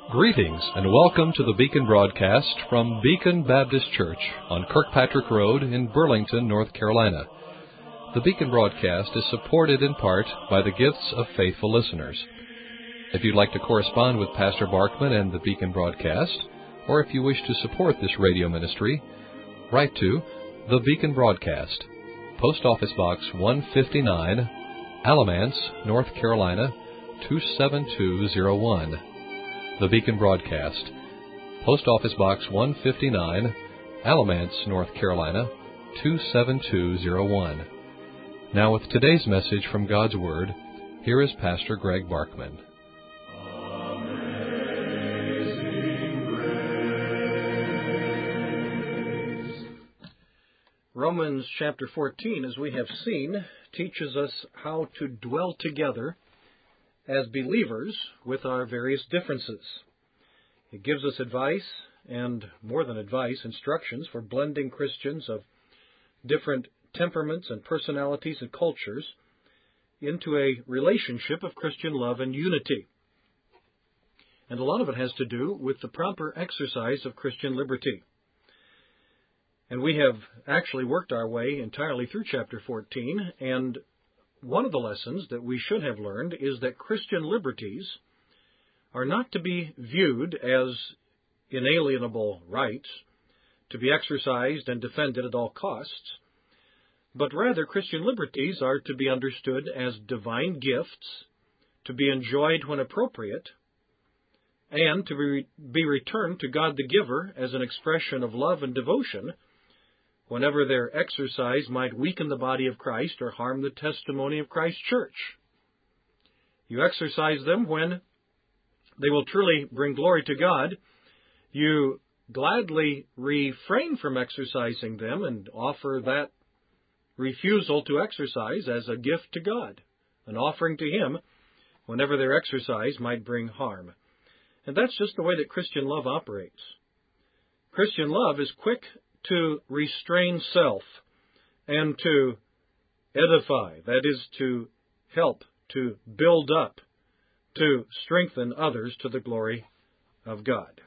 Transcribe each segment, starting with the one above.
Greetings and welcome to the Beacon broadcast from Beacon Baptist Church on Kirkpatrick Road in Burlington, North Carolina. The Beacon broadcast is supported in part by the gifts of faithful listeners. If you'd like to correspond with Pastor Barkman and the Beacon broadcast, or if you wish to support this radio ministry, write to The Beacon Broadcast, Post Office Box 159, Alamance, North Carolina 27201. The Beacon Broadcast, Post Office Box 159, Alamance, North Carolina 27201. Now with today's message from God's Word, here is Pastor Greg Barkman. Romans chapter 14, as we have seen, teaches us how to dwell together as believers with our various differences. It gives us advice, and more than advice, instructions for blending Christians of different temperaments and personalities and cultures into a relationship of Christian love and unity. And a lot of it has to do with the proper exercise of Christian liberty. And we have actually worked our way entirely through chapter 14, and one of the lessons that we should have learned is that Christian liberties are not to be viewed as inalienable rights, to be exercised and defended at all costs, but rather Christian liberties are to be understood as divine gifts, to be enjoyed when appropriate, and to be returned to God the giver as an expression of love and devotion whenever their exercise might weaken the body of Christ or harm the testimony of Christ's church. You exercise them when they will truly bring glory to God. You gladly refrain from exercising them and offer that refusal to exercise as a gift to God, an offering to Him whenever their exercise might bring harm. And that's just the way that Christian love operates. Christian love is quick to restrain self and to edify, that is, to help, to build up, to strengthen others to the glory of God.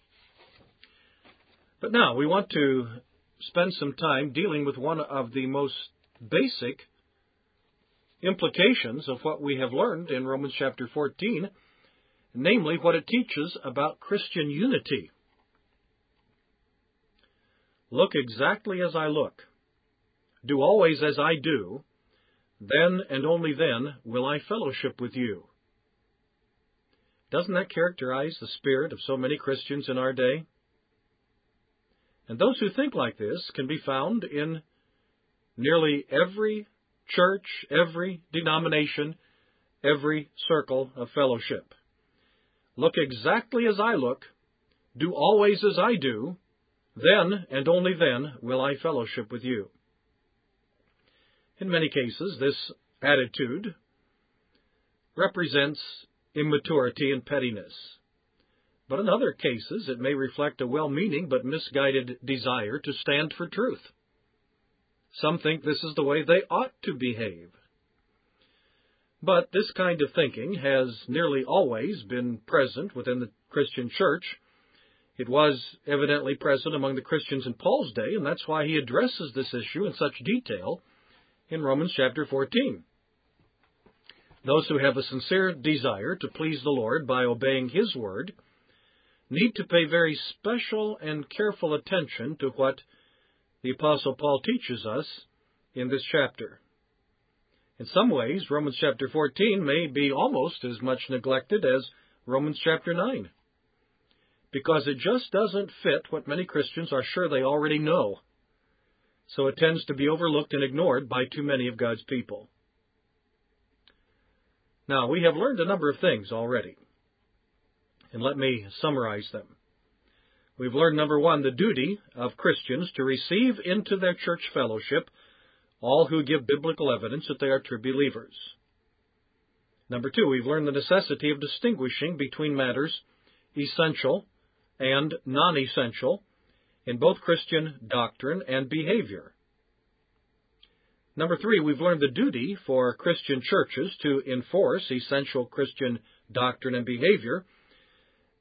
But now we want to spend some time dealing with one of the most basic implications of what we have learned in Romans chapter 14, namely what it teaches about Christian unity. Look exactly as I look. Do always as I do. Then and only then will I fellowship with you. Doesn't that characterize the spirit of so many Christians in our day? And those who think like this can be found in nearly every church, every denomination, every circle of fellowship. Look exactly as I look. Do always as I do. Then, and only then, will I fellowship with you. In many cases, this attitude represents immaturity and pettiness. But in other cases, it may reflect a well-meaning but misguided desire to stand for truth. Some think this is the way they ought to behave. But this kind of thinking has nearly always been present within the Christian church. It was evidently present among the Christians in Paul's day, and that's why he addresses this issue in such detail in Romans chapter 14. Those who have a sincere desire to please the Lord by obeying His word need to pay very special and careful attention to what the Apostle Paul teaches us in this chapter. In some ways, Romans chapter 14 may be almost as much neglected as Romans chapter 9. Because it just doesn't fit what many Christians are sure they already know. So it tends to be overlooked and ignored by too many of God's people. Now, we have learned a number of things already. And let me summarize them. We've learned, number one, the duty of Christians to receive into their church fellowship all who give biblical evidence that they are true believers. Number two, we've learned the necessity of distinguishing between matters essential and non-essential in both Christian doctrine and behavior. Number three, we've learned the duty for Christian churches to enforce essential Christian doctrine and behavior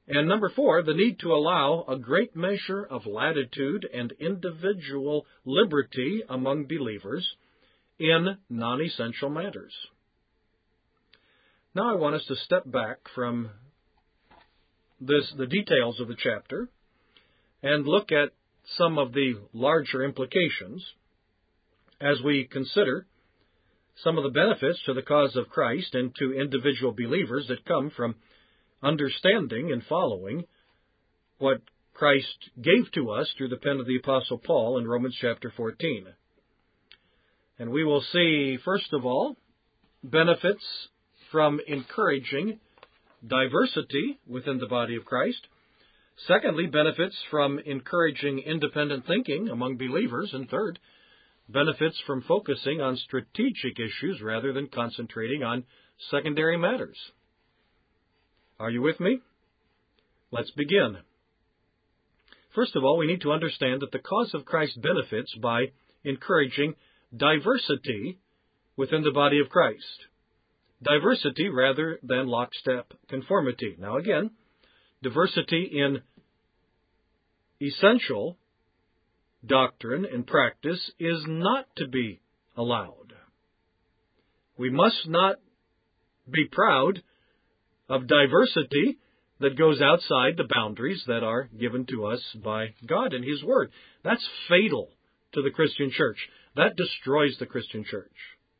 And number 4, the need to allow a great measure of latitude and individual liberty among believers in non-essential matters. Now I want us to step back from the details of the chapter and look at some of the larger implications as we consider some of the benefits to the cause of Christ and to individual believers that come from understanding and following what Christ gave to us through the pen of the Apostle Paul in Romans chapter 14. And we will see, first of all, benefits from encouraging diversity within the body of Christ. Secondly, benefits from encouraging independent thinking among believers. And third, benefits from focusing on strategic issues rather than concentrating on secondary matters. Are you with me? Let's begin. First of all, we need to understand that the cause of Christ benefits by encouraging diversity within the body of Christ. Diversity rather than lockstep conformity. Now again, diversity in essential doctrine and practice is not to be allowed. We must not be proud of diversity that goes outside the boundaries that are given to us by God and His Word. That's fatal to the Christian church. That destroys the Christian church.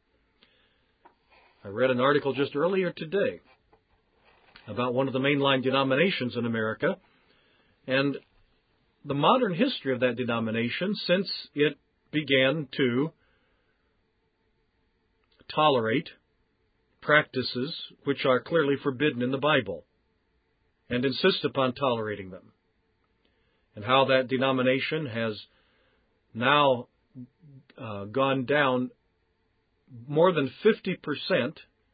I read an article just earlier today about one of the mainline denominations in America, and the modern history of that denomination since it began to tolerate practices which are clearly forbidden in the Bible and insist upon tolerating them, and how that denomination has now gone down more than 50%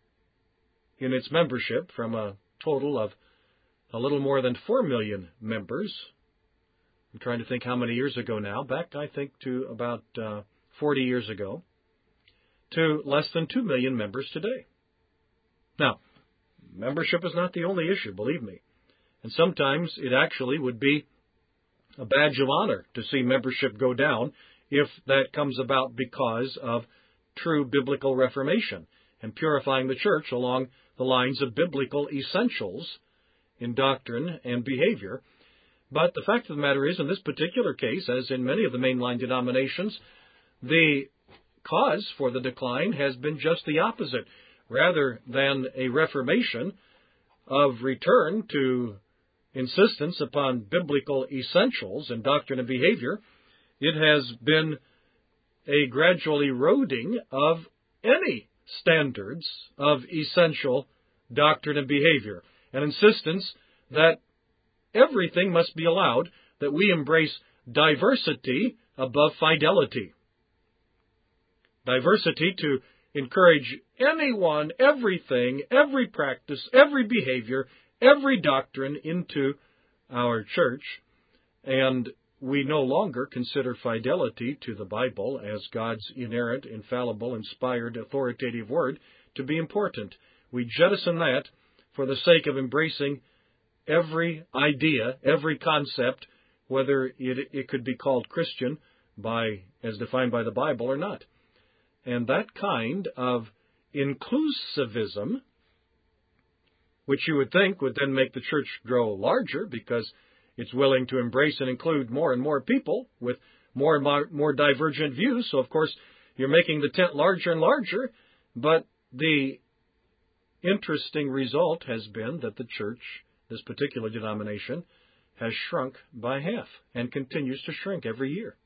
in its membership from a total of a little more than 4 million members. I'm trying to think how many years ago now, back I think to about 40 years ago, to less than 2 million members today. Now, membership is not the only issue, believe me. And sometimes it actually would be a badge of honor to see membership go down if that comes about because of true biblical reformation and purifying the church along the lines of biblical essentials in doctrine and behavior. But the fact of the matter is, in this particular case, as in many of the mainline denominations, the cause for the decline has been just the opposite. Rather than a reformation of return to insistence upon biblical essentials in doctrine and behavior, it has been a gradual eroding of any standards of essential doctrine and behavior, an insistence that everything must be allowed, that we embrace diversity above fidelity. Diversity to encourage anyone, everything, every practice, every behavior, every doctrine into our church, and we no longer consider fidelity to the Bible as God's inerrant, infallible, inspired, authoritative Word to be important. We jettison that for the sake of embracing every idea, every concept, whether it could be called Christian as defined by the Bible or not. And that kind of inclusivism, which you would think would then make the church grow larger because it's willing to embrace and include more and more people with more and more divergent views. So, of course, you're making the tent larger and larger. But the interesting result has been that the church, this particular denomination, has shrunk by half and continues to shrink every year.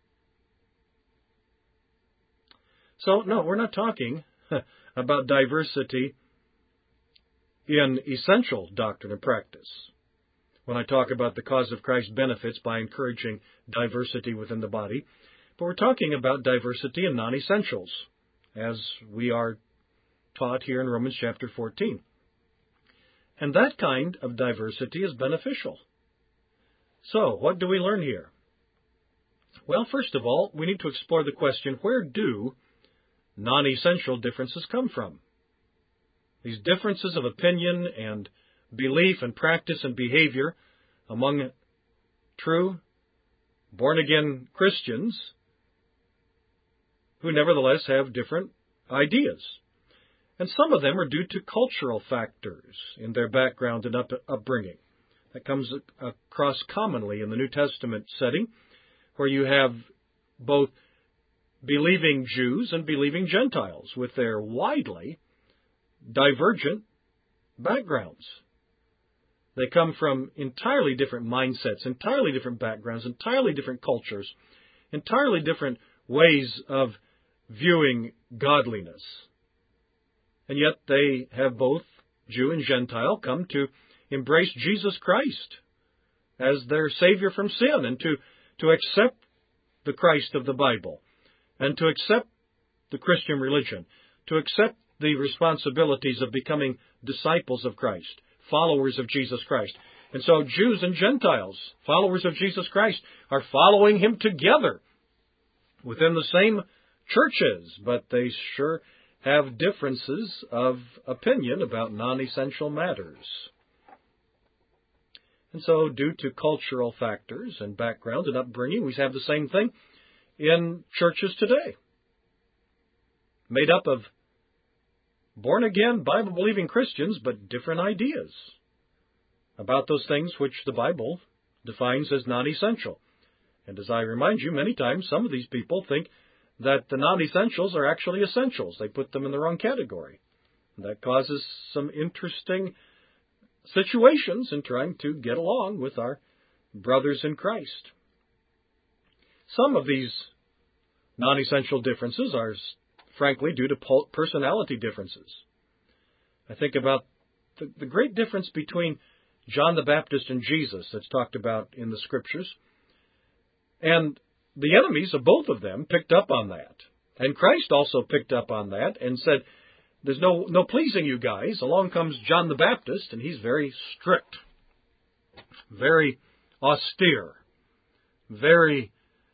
So, no, we're not talking about diversity in essential doctrine and practice when I talk about the cause of Christ benefits by encouraging diversity within the body. But we're talking about diversity in non-essentials, as we are taught here in Romans chapter 14. And that kind of diversity is beneficial. So, what do we learn here? Well, first of all, we need to explore the question, where do non-essential differences come from? These differences of opinion and belief and practice and behavior among true, born-again Christians who nevertheless have different ideas. And some of them are due to cultural factors in their background and upbringing. That comes across commonly in the New Testament setting, where you have both believing Jews and believing Gentiles with their widely divergent backgrounds. They come from entirely different mindsets, entirely different backgrounds, entirely different cultures, entirely different ways of viewing godliness. And yet they have both, Jew and Gentile, come to embrace Jesus Christ as their Savior from sin and to accept the Christ of the Bible and to accept the Christian religion, to accept the responsibilities of becoming disciples of Christ, followers of Jesus Christ. And so Jews and Gentiles, followers of Jesus Christ, are following Him together within the same churches, but they sure have differences of opinion about non-essential matters. And so, due to cultural factors and background and upbringing, we have the same thing in churches today, made up of born-again, Bible-believing Christians, but different ideas about those things which the Bible defines as non-essential. And as I remind you many times, some of these people think that the non-essentials are actually essentials. They put them in the wrong category. And that causes some interesting situations in trying to get along with our brothers in Christ. Some of these non-essential differences are, frankly, due to personality differences. I think about the great difference between John the Baptist and Jesus that's talked about in the Scriptures. And the enemies of both of them picked up on that. And Christ also picked up on that and said, there's no pleasing you guys. Along comes John the Baptist, and he's very strict, very austere, very,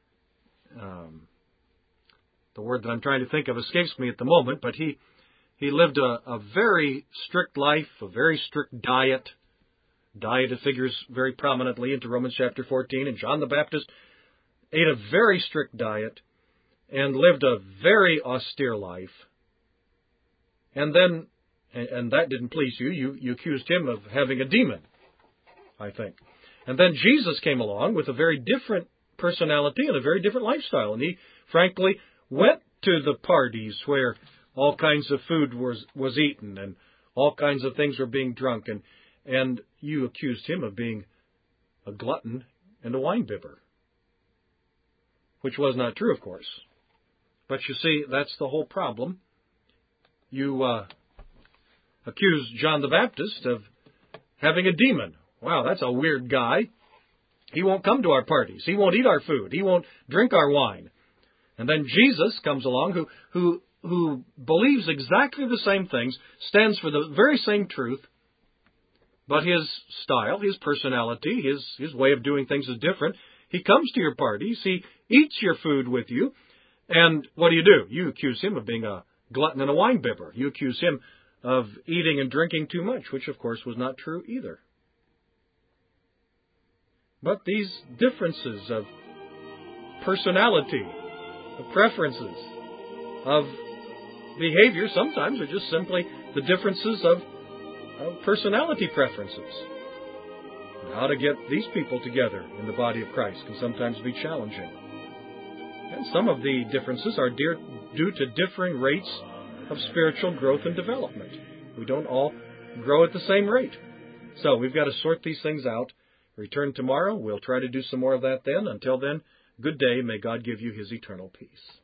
the word that I'm trying to think of escapes me at the moment, but he lived a very strict life, a very strict diet. Diet figures very prominently into Romans chapter 14, and John the Baptist ate a very strict diet and lived a very austere life. And then, and that didn't please you. You accused him of having a demon, I think. And then Jesus came along with a very different personality and a very different lifestyle. And he, frankly, went to the parties where all kinds of food was eaten and all kinds of things were being drunk. And you accused him of being a glutton and a winebibber, which was not true, of course. But you see, that's the whole problem. You accused John the Baptist of having a demon. Wow, that's a weird guy. He won't come to our parties. He won't eat our food. He won't drink our wine. And then Jesus comes along who believes exactly the same things, stands for the very same truth, but his style, his personality, his way of doing things is different. He comes to your parties. He eats your food with you. And what do? You accuse him of being a glutton and a winebibber. You accuse him of eating and drinking too much, which, of course, was not true either. But these differences of personality, of preferences, of behavior, sometimes are just simply the differences of personality preferences. And how to get these people together in the body of Christ can sometimes be challenging. And some of the differences are due to differing rates of spiritual growth and development. We don't all grow at the same rate. So we've got to sort these things out. Return tomorrow. We'll try to do some more of that then. Until then, good day. May God give you His eternal peace.